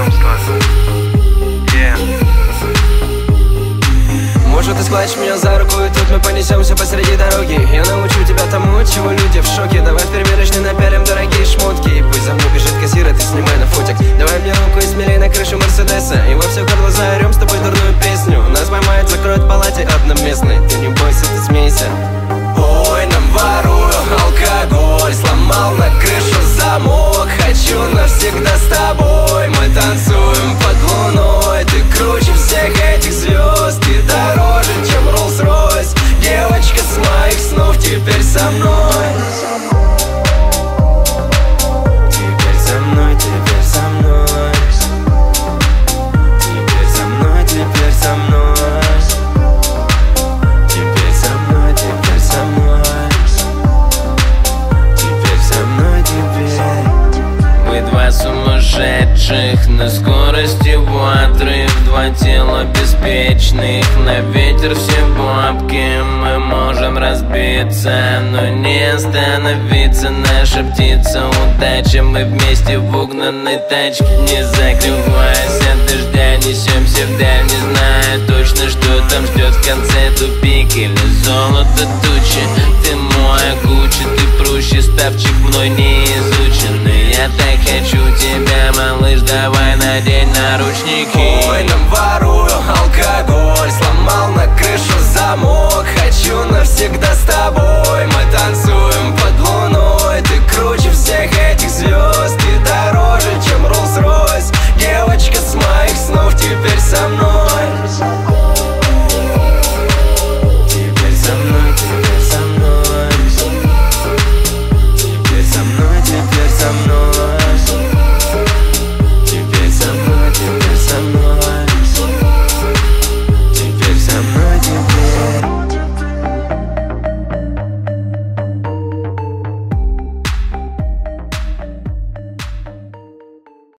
Может, ты схватишь меня за руку, и тут мы понесемся посреди дороги. Я научу тебя тому, от чего люди в шоке. Давай в примерочной напялим дорогие шмотки. И пусть за мной бежит кассир, а ты снимай на фотик. Давай мне руку и смелей на крышу Мерседеса. И во все горло заорем с тобой дурную песню. Нас поймают, закроют в палате одноместной. Ты не бойся, ты смейся. Ой, нам ворую алкоголь, сломал на крышу замок. Хочу навсегда с тобой, мы танцуем под луной. Ты круче всех этих звезд, ты дороже, чем Rolls-Royce. Девочка с моих снов теперь со мной. Теперь со мной, теперь со мной. Теперь со мной, теперь со мной. Теперь со мной, теперь со мной. Теперь со мной, теперь. Мы два сумасшедших на скорости ватры, два тела беспечных, на ветер все бабки. Мы можем разбиться, но не остановиться. Наша птица удача, мы вместе в угнанной тачке. Не закрываясь от дождя, несемся вдаль, не зная точно, что там ждет в конце. Тупик или золото тучи. Ты мой Гуччи, ты проще, ставчик мной не изученный. Я так хочу тебя, малыш, давай надень наручники.